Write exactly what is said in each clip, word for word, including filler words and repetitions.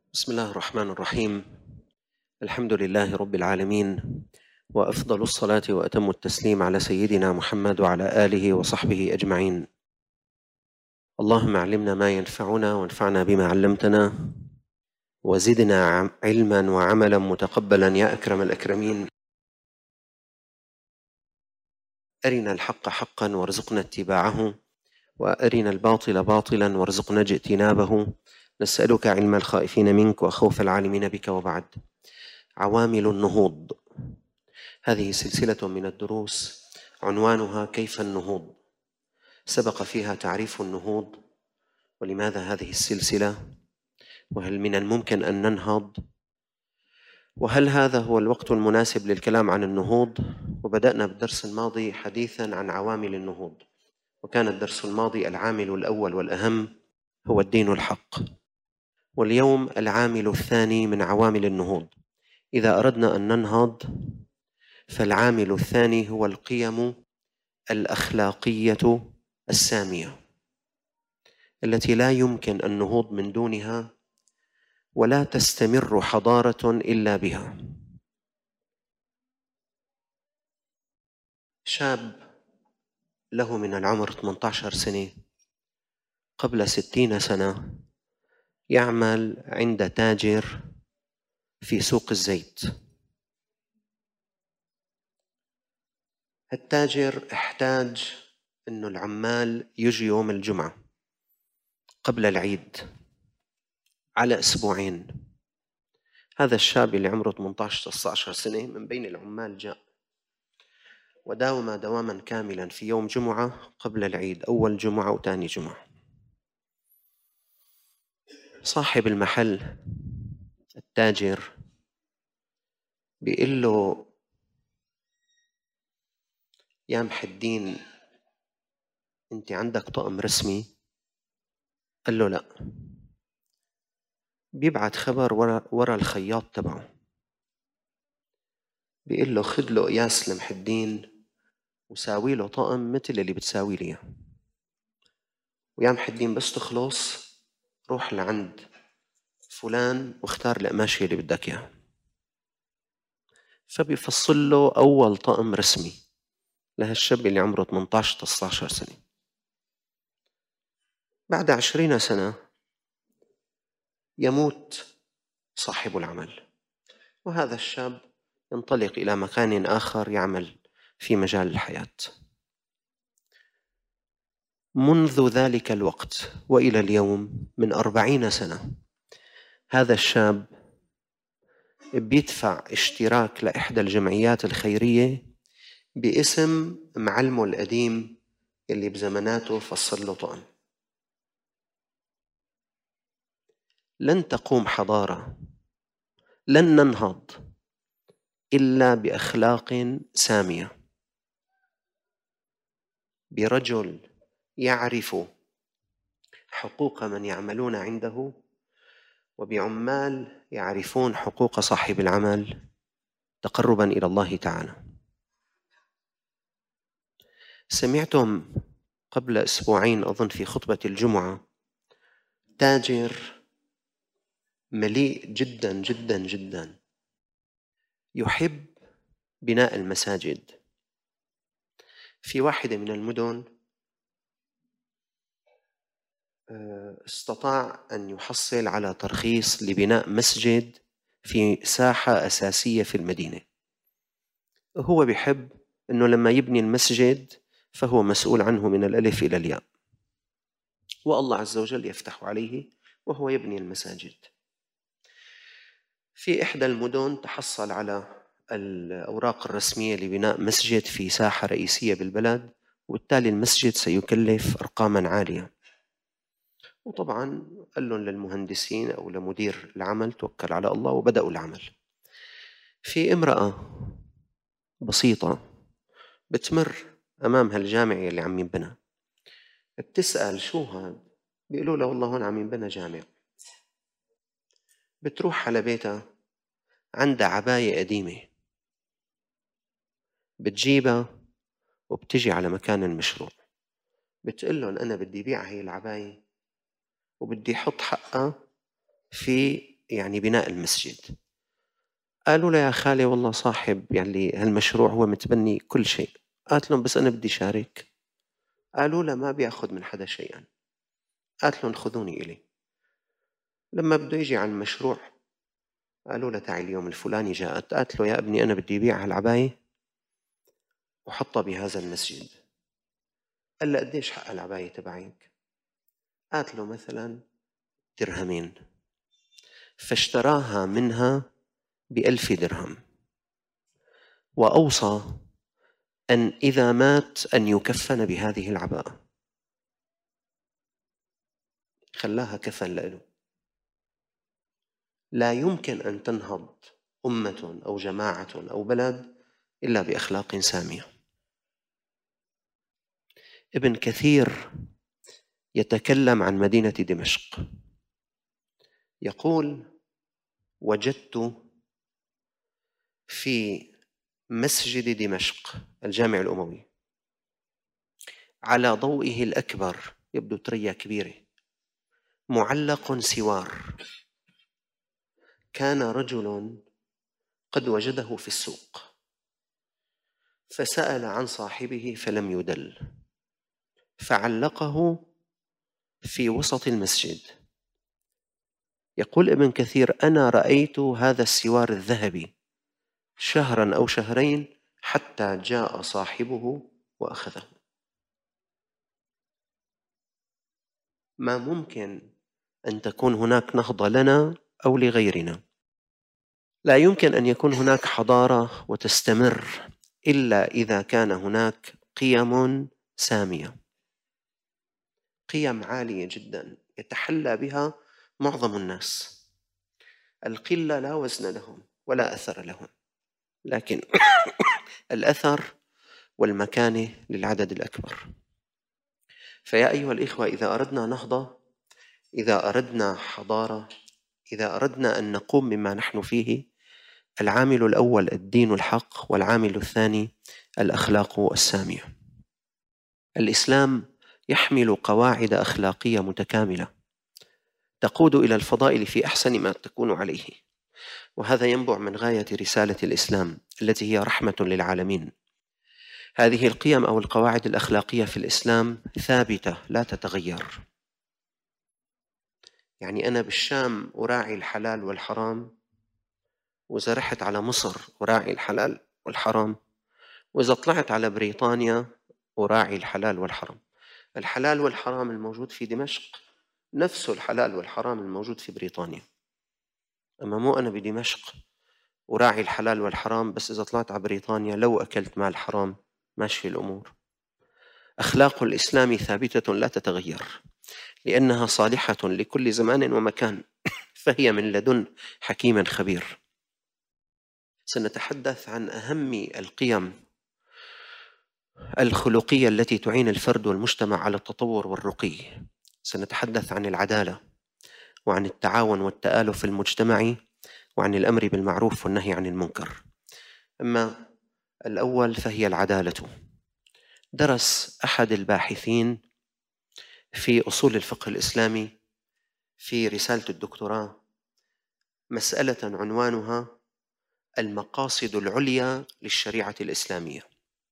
بسم الله الرحمن الرحيم. الحمد لله رب العالمين، وأفضل الصلاة وأتم التسليم على سيدنا محمد وعلى آله وصحبه أجمعين. اللهم علمنا ما ينفعنا وانفعنا بما علمتنا، وزدنا علما وعملا متقبلا يا أكرم الأكرمين. أرنا الحق حقا وارزقنا اتباعه، وأرنا الباطل باطلا وارزقنا اجتنابه. نسألك علم الخائفين منك وخوف العالمين بك. وبعد، عوامل النهوض. هذه سلسلة من الدروس عنوانها كيف النهوض. سبق فيها تعريف النهوض، ولماذا هذه السلسلة، وهل من الممكن أن ننهض، وهل هذا هو الوقت المناسب للكلام عن النهوض. وبدأنا بالدرس الماضي حديثا عن عوامل النهوض، وكان الدرس الماضي العامل الأول والأهم هو الدين الحق، واليوم العامل الثاني من عوامل النهوض. إذا أردنا أن ننهض فالعامل الثاني هو القيم الأخلاقية السامية، التي لا يمكن النهوض من دونها، ولا تستمر حضارة إلا بها. شاب له من العمر ثمانية عشر سنة قبل ستين سنة يعمل عند تاجر في سوق الزيت. التاجر احتاج أن العمال يجي يوم الجمعة قبل العيد على أسبوعين. هذا الشاب اللي عمره ثمانية عشر تسعة عشر سنة من بين العمال جاء وداوم دواما كاملا في يوم جمعة قبل العيد، أول جمعة وثاني جمعة. صاحب المحل التاجر بيقول له: يا محي الدين، انت عندك طقم رسمي؟ قال له لا. بيبعت خبر ورا, ورا الخياط تبعه، بيقول له: خذ له قياس لمحي الدين وساوي له طقم مثل اللي بتساوي لي، ويا محي الدين بس تخلص روح لعند فلان واختار القماشة اللي بدك اياها. فبيفصل له أول طقم رسمي لهالشاب اللي عمره ثمانية عشر تسعة عشر سنة. بعد عشرين سنة يموت صاحب العمل، وهذا الشاب ينطلق إلى مكان آخر يعمل في مجال الحياة. منذ ذلك الوقت وإلى اليوم من أربعين سنة هذا الشاب بيدفع اشتراك لإحدى الجمعيات الخيرية باسم معلمه القديم اللي بزماناته فصل له طقم. لن تقوم حضارة، لن ننهض إلا بأخلاق سامية، برجل يعرف حقوق من يعملون عنده، وبعمال يعرفون حقوق صاحب العمل تقربا إلى الله تعالى. سمعتم قبل أسبوعين أظن في خطبة الجمعة تاجر مليء جدا جدا جدا يحب بناء المساجد في واحدة من المدن. استطاع أن يحصل على ترخيص لبناء مسجد في ساحة أساسية في المدينة. هو بيحب أنه لما يبني المسجد فهو مسؤول عنه من الألف إلى الياء، والله عز وجل يفتح عليه وهو يبني المساجد. في إحدى المدن تحصل على الأوراق الرسمية لبناء مسجد في ساحة رئيسية بالبلد، وبالتالي المسجد سيكلف أرقاما عالية. وطبعا قال لهم للمهندسين أو لمدير العمل: توكل على الله، وبدأوا العمل. في امرأة بسيطة بتمر أمام هالجامع اللي عم ينبنى، بتسأل: شو هاد؟ بيقولوا لها: والله هون عم ينبنى جامع. بتروح على بيتها، عندها عباية قديمة، بتجيبها وبتجي على مكان المشروع، بتقول لهم: أنا بدي بيع هي العباية وبدي أحط حقها في يعني بناء المسجد. قالوا له يا خالي والله صاحب يعني هالمشروع هو متبني كل شيء. قالت لهم بس أنا بدي شارك. قالوا له ما بياخذ من حدا شيئا. قالت لهم خذوني إلي. لما بده يجي عن المشروع قالوا له تعال اليوم الفلاني جاءت. قالت له يا ابني أنا بدي بيع هالعباية وحطها بهذا المسجد. قال له قديش حق العباية تبعك؟ قالت له مثلا درهمين. فاشتراها منها بألف درهم، وأوصى أن إذا مات أن يكفن بهذه العباءة. خلاها كفن له. لا يمكن أن تنهض أمة أو جماعة أو بلد إلا بأخلاق سامية. ابن كثير يتكلم عن مدينة دمشق، يقول وجدت في مسجد دمشق الجامع الأموي على ضوئه الأكبر، يبدو تريا كبيرة، معلق سوار. كان رجل قد وجده في السوق فسأل عن صاحبه فلم يدل، فعلقه في وسط المسجد. يقول ابن كثير أنا رأيت هذا السوار الذهبي شهرا أو شهرين حتى جاء صاحبه وأخذه. ما ممكن أن تكون هناك نهضة لنا أو لغيرنا. لا يمكن أن يكون هناك حضارة وتستمر إلا إذا كان هناك قيم سامية، قيم عالية جدا يتحلى بها معظم الناس. القلة لا وزن لهم ولا أثر لهم، لكن الأثر والمكانة للعدد الأكبر. فيا أيها الإخوة، إذا أردنا نهضة، إذا أردنا حضارة، إذا أردنا أن نقوم مما نحن فيه، العامل الأول الدين الحق، والعامل الثاني الأخلاق السامية. الإسلام يحمل قواعد أخلاقية متكاملة تقود إلى الفضائل في أحسن ما تكون عليه، وهذا ينبع من غاية رسالة الإسلام التي هي رحمة للعالمين. هذه القيم أو القواعد الأخلاقية في الإسلام ثابتة لا تتغير. يعني أنا بالشام أراعي الحلال والحرام، وإذا رحت على مصر أراعي الحلال والحرام، وإذا طلعت على بريطانيا أراعي الحلال والحرام. الحلال والحرام الموجود في دمشق نفسه الحلال والحرام الموجود في بريطانيا. أما مو أنا بدمشق أراعي الحلال والحرام، بس إذا طلعت على بريطانيا لو أكلت مال حرام ماشي الأمور. أخلاق الإسلام ثابتة لا تتغير لأنها صالحة لكل زمان ومكان، فهي من لدن حكيم خبير. سنتحدث عن أهم القيم الخلقية التي تعين الفرد والمجتمع على التطور والرقي. سنتحدث عن العدالة، وعن التعاون والتآلف المجتمعي، وعن الأمر بالمعروف والنهي عن المنكر. أما الأول فهي العدالة. درس أحد الباحثين في أصول الفقه الإسلامي في رسالة الدكتوراه مسألة عنوانها المقاصد العليا للشريعة الإسلامية.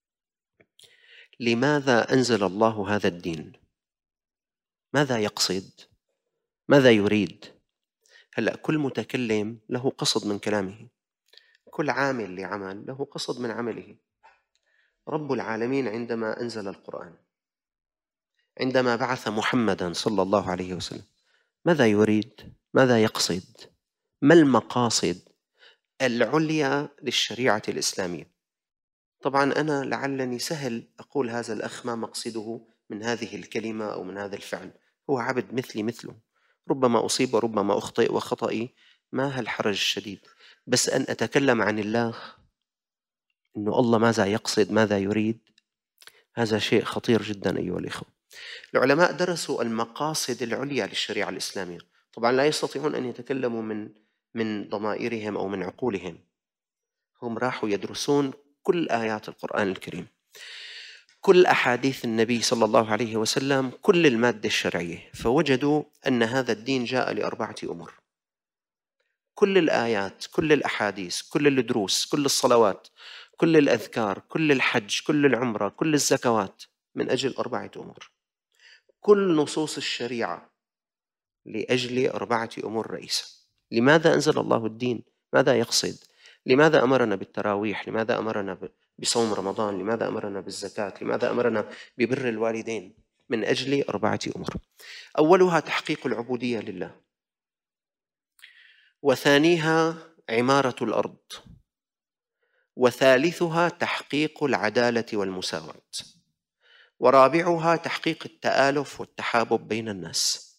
لماذا أنزل الله هذا الدين؟ ماذا يقصد؟ ماذا يريد؟ هلأ كل متكلم له قصد من كلامه، كل عامل لعمل له قصد من عمله. رب العالمين عندما أنزل القرآن، عندما بعث محمدا صلى الله عليه وسلم، ماذا يريد؟ ماذا يقصد؟ ما المقاصد العليا للشريعة الإسلامية؟ طبعا أنا لعلني سهل أقول هذا الأخ ما مقصده من هذه الكلمة أو من هذا الفعل، هو عبد مثلي مثله، ربما أصيب وربما أخطئ، وخطئي ما هالحرج الشديد. بس أن أتكلم عن الله، إنه الله ماذا يقصد، ماذا يريد، هذا شيء خطير جدا أيها الإخوة. العلماء درسوا المقاصد العليا للشريعة الإسلامية. طبعا لا يستطيعون أن يتكلموا من من ضمائرهم أو من عقولهم، هم راحوا يدرسون كل آيات القرآن الكريم، كل أحاديث النبي صلى الله عليه وسلم، كل المادة الشرعية، فوجدوا أن هذا الدين جاء لأربعة أمور. كل الآيات، كل الأحاديث، كل الدروس، كل الصلوات، كل الأذكار، كل الحج، كل العمرة، كل الزكوات من أجل أربعة أمور. كل نصوص الشريعة لأجل أربعة أمور رئيسة. لماذا أنزل الله الدين؟ ماذا يقصد؟ لماذا أمرنا بالتراويح؟ لماذا أمرنا بصوم رمضان؟ لماذا أمرنا بالزكاة؟ لماذا أمرنا ببر الوالدين؟ من أجل أربعة أمور. أولها تحقيق العبودية لله، وثانيها عمارة الأرض، وثالثها تحقيق العدالة والمساواة، ورابعها تحقيق التآلف والتحابب بين الناس.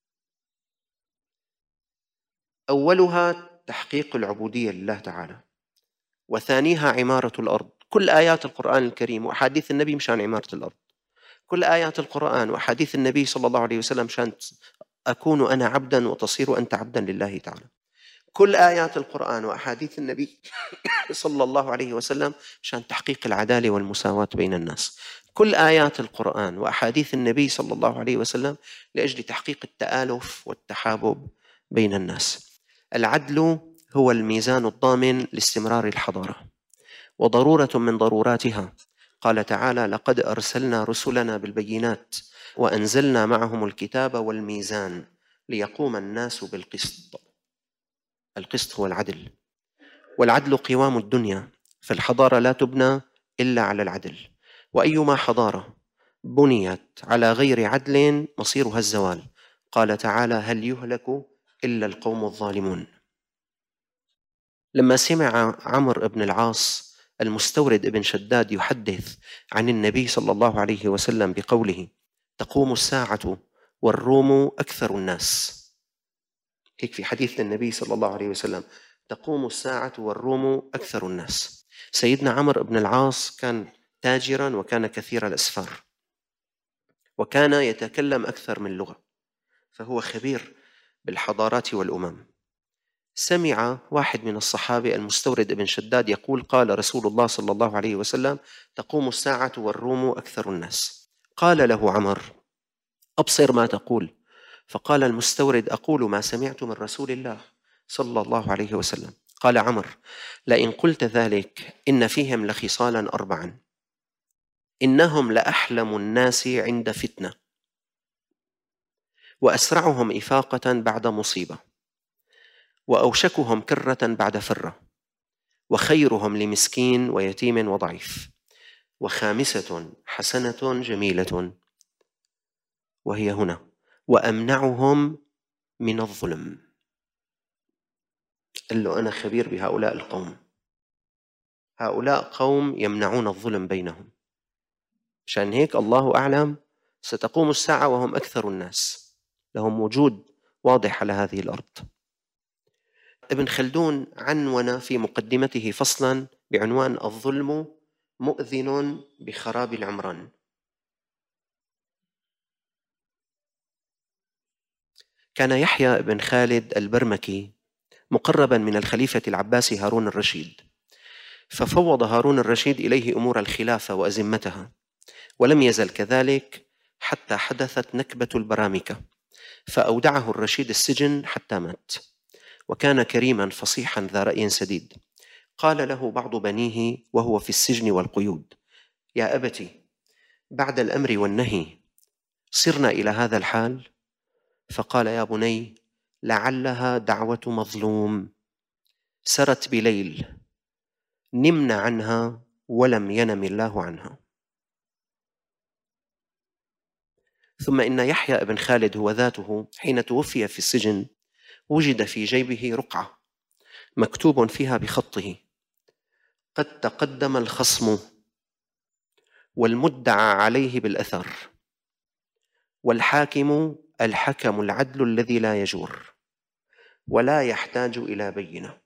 أولها تحقيق العبودية لله تعالى، وثانيها عمارة الأرض. كل آيات القرآن الكريم وأحاديث النبي مشان عمارة الأرض. كل آيات القرآن وأحاديث النبي صلى الله عليه وسلم مشان أكون أنا عبدا وتصير أنت عبدا لله تعالى. كل آيات القرآن وأحاديث النبي صلى الله عليه وسلم مشان تحقيق العدالة والمساواة بين الناس. كل آيات القرآن وأحاديث النبي صلى الله عليه وسلم لأجل تحقيق التآلف والتحابب بين الناس. العدل هو الميزان الضامن لاستمرار الحضارة وضرورة من ضروراتها. قال تعالى: لقد أرسلنا رسلنا بالبينات وأنزلنا معهم الكتاب والميزان ليقوم الناس بالقسط. القسط هو العدل، والعدل قوام الدنيا، فالحضارة لا تبنى إلا على العدل، وأيما حضارة بنيت على غير عدل مصيرها الزوال. قال تعالى: هل يهلك إلا القوم الظالمون. لما سمع عمرو بن العاص المستورد ابن شداد يحدث عن النبي صلى الله عليه وسلم بقوله: تقوم الساعة والروم أكثر الناس، هيك في حديث للنبي صلى الله عليه وسلم: تقوم الساعة والروم أكثر الناس. سيدنا عمرو بن العاص كان تاجرا وكان كثير الأسفار وكان يتكلم أكثر من لغة، فهو خبير بالحضارات والأمم. سمع واحد من الصحابة المستورد ابن شداد يقول: قال رسول الله صلى الله عليه وسلم: تقوم الساعة والروم أكثر الناس. قال له عمر: أبصر ما تقول. فقال المستورد: أقول ما سمعت من رسول الله صلى الله عليه وسلم. قال عمر: لئن قلت ذلك إن فيهم لخصالا أربعا: إنهم لأحلم الناس عند فتنة، وأسرعهم إفاقة بعد مصيبة، وأوشكهم كرة بعد فرة، وخيرهم لمسكين ويتيم وضعيف، وخامسة حسنة جميلة وهي هنا: وأمنعهم من الظلم. قال له: أنا خبير بهؤلاء القوم، هؤلاء قوم يمنعون الظلم بينهم، عشان هيك الله أعلم ستقوم الساعة وهم أكثر الناس، لهم وجود واضح على هذه الأرض. ابن خلدون عنون في مقدمته فصلا بعنوان: الظلم مؤذن بخراب العمران. كان يحيى بن خالد البرمكي مقربا من الخليفة العباسي هارون الرشيد، ففوض هارون الرشيد إليه أمور الخلافة وأزمتها، ولم يزل كذلك حتى حدثت نكبة البرامكة، فأودعه الرشيد السجن حتى مات. وكان كريما فصيحا ذا رأي سديد. قال له بعض بنيه وهو في السجن والقيود: يا أبتي، بعد الأمر والنهي صرنا إلى هذا الحال؟ فقال: يا بني، لعلها دعوة مظلوم سرت بليل نمنا عنها ولم ينم الله عنها. ثم إن يحيى بن خالد هو ذاته حين توفي في السجن وجد في جيبه رقعة مكتوب فيها بخطه: قد تقدم الخصم والمدعى عليه بالأثر، والحاكم الحكم العدل الذي لا يجور ولا يحتاج إلى بينة.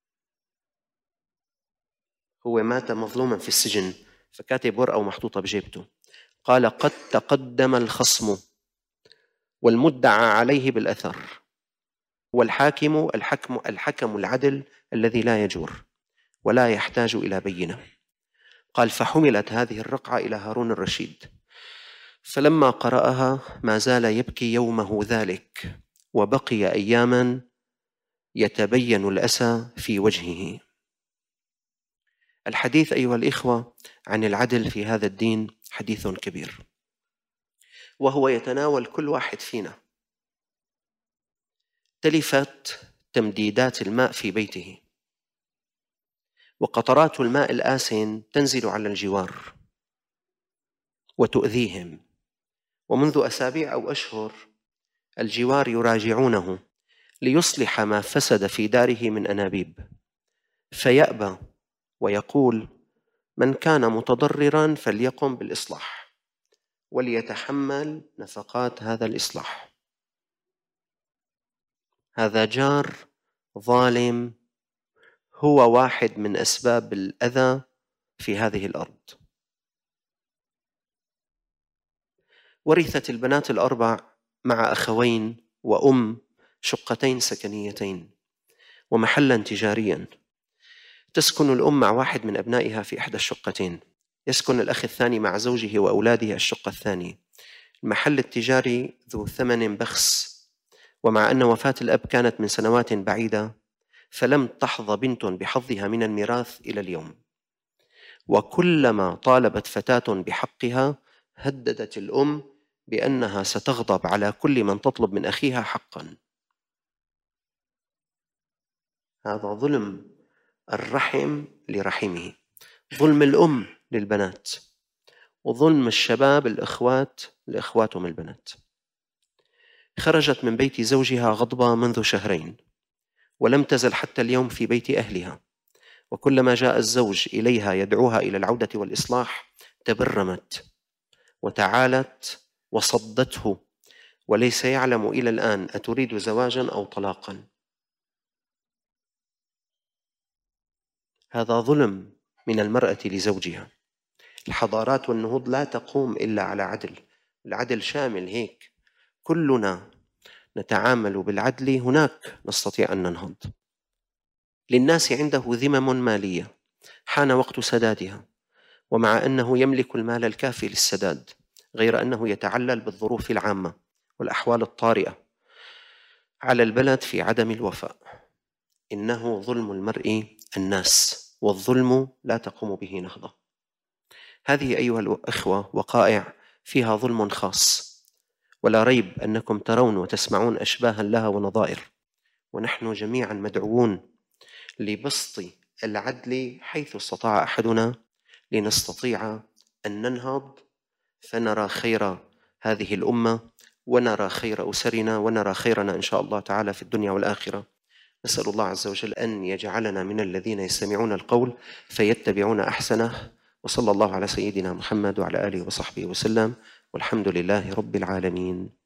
هو مات مظلوما في السجن، فكاتب ورقة ومحطوطة بجيبته. قال: قد تقدم الخصم والمدعى عليه بالأثر، والحاكم الحكم الحكم العدل الذي لا يجور ولا يحتاج إلى بينة. قال: فحملت هذه الرقعة إلى هارون الرشيد، فلما قرأها ما زال يبكي يومه ذلك، وبقي أياما يتبين الأسى في وجهه. الحديث أيها الإخوة عن العدل في هذا الدين حديث كبير، وهو يتناول كل واحد فينا. تلفت تمديدات الماء في بيته، وقطرات الماء الآسن تنزل على الجوار وتؤذيهم، ومنذ أسابيع أو أشهر الجوار يراجعونه ليصلح ما فسد في داره من أنابيب، فيأبى ويقول: من كان متضررا فليقم بالإصلاح وليتحمل نفقات هذا الإصلاح. هذا جار ظالم هو واحد من أسباب الأذى في هذه الأرض. ورثت البنات الأربع مع أخوين وأم شقتين سكنيتين ومحلا تجاريا. تسكن الأم مع واحد من أبنائها في إحدى الشقتين، يسكن الأخ الثاني مع زوجه وأولاده الشقة الثانية. المحل التجاري ذو ثمن بخس، ومع أن وفاة الأب كانت من سنوات بعيدة فلم تحظى بنت بحظها من الميراث إلى اليوم، وكلما طالبت فتاة بحقها هددت الأم بأنها ستغضب على كل من تطلب من أخيها حقا. هذا ظلم الرحم لرحمه، ظلم الأم للبنات، وظلم الشباب الإخوات لإخواتهم البنات. خرجت من بيت زوجها غضبة منذ شهرين، ولم تزل حتى اليوم في بيت أهلها، وكلما جاء الزوج إليها يدعوها إلى العودة والإصلاح تبرمت وتعالت وصدته، وليس يعلم إلى الآن أتريد زواجا أو طلاقا. هذا ظلم من المرأة لزوجها. الحضارات والنهوض لا تقوم إلا على عدل، العدل شامل هيك، كلنا نتعامل بالعدل هناك نستطيع أن ننهض. للناس عنده ذمم مالية حان وقت سدادها، ومع أنه يملك المال الكافي للسداد، غير أنه يتعلل بالظروف العامة والأحوال الطارئة على البلد في عدم الوفاء. إنه ظلم المرء الناس، والظلم لا تقوم به نهضة. هذه أيها الأخوة وقائع فيها ظلم خاص، ولا ريب أنكم ترون وتسمعون أشباها لها ونظائر، ونحن جميعا مدعوون لبسط العدل حيث استطاع أحدنا لنستطيع أن ننهض فنرى خير هذه الأمة، ونرى خير أسرنا، ونرى خيرنا إن شاء الله تعالى في الدنيا والآخرة. نسأل الله عز وجل أن يجعلنا من الذين يستمعون القول فيتبعون أحسنه، وصلى الله على سيدنا محمد وعلى آله وصحبه وسلم، والحمد لله رب العالمين.